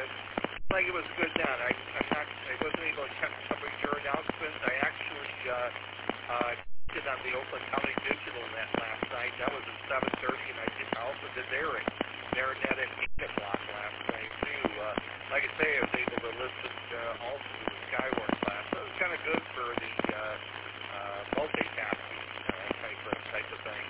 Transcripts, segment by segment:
like it was a good net. I wasn't able to catch some of your announcements. I actually did on the Oakland County Digital Net last night. That was at 7:30, and I also did their net at 8 o'clock last night too. Like I say, I was able to listen also to the Skyward class. So it was kind of good for the multitasking type of thing.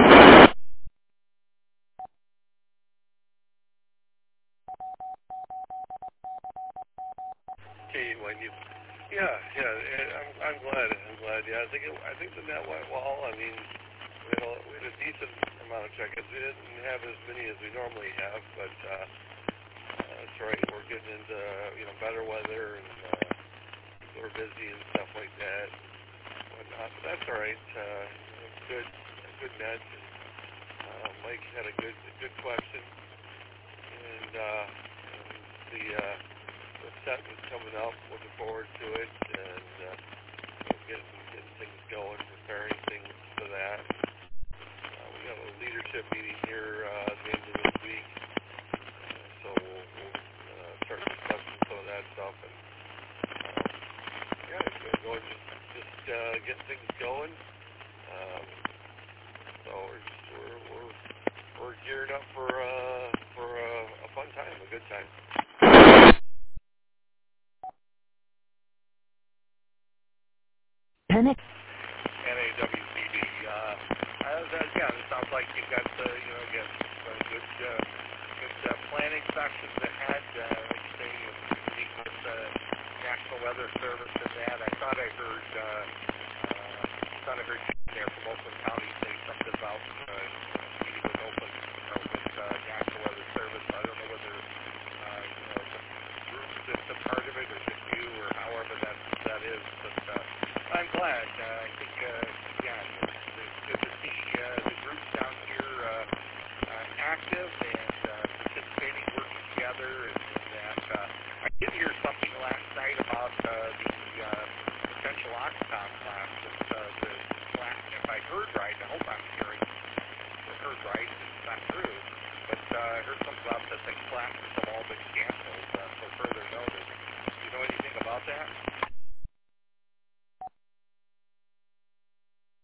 Okay, when you, yeah, I'm glad. Yeah, I think the net went well. I mean, we had a decent amount of check-ins. We didn't have as many as we normally have, but that's right. We're getting into better weather and people are busy and stuff like that and whatnot. But that's all right. A good net. And, Mike had a good question, and the set was coming up. Looking forward to it, and getting things going, preparing things for that. We have a leadership meeting here at the end of this week, so we'll start discussing some of that stuff. And it's going to go just get things going. So we're gearing up for a fun time, a good time. NAWCB. It sounds like you've got again good planning sessions ahead. Like you say, you meet with the National Weather Service and that. I thought I heard there from Oakland County.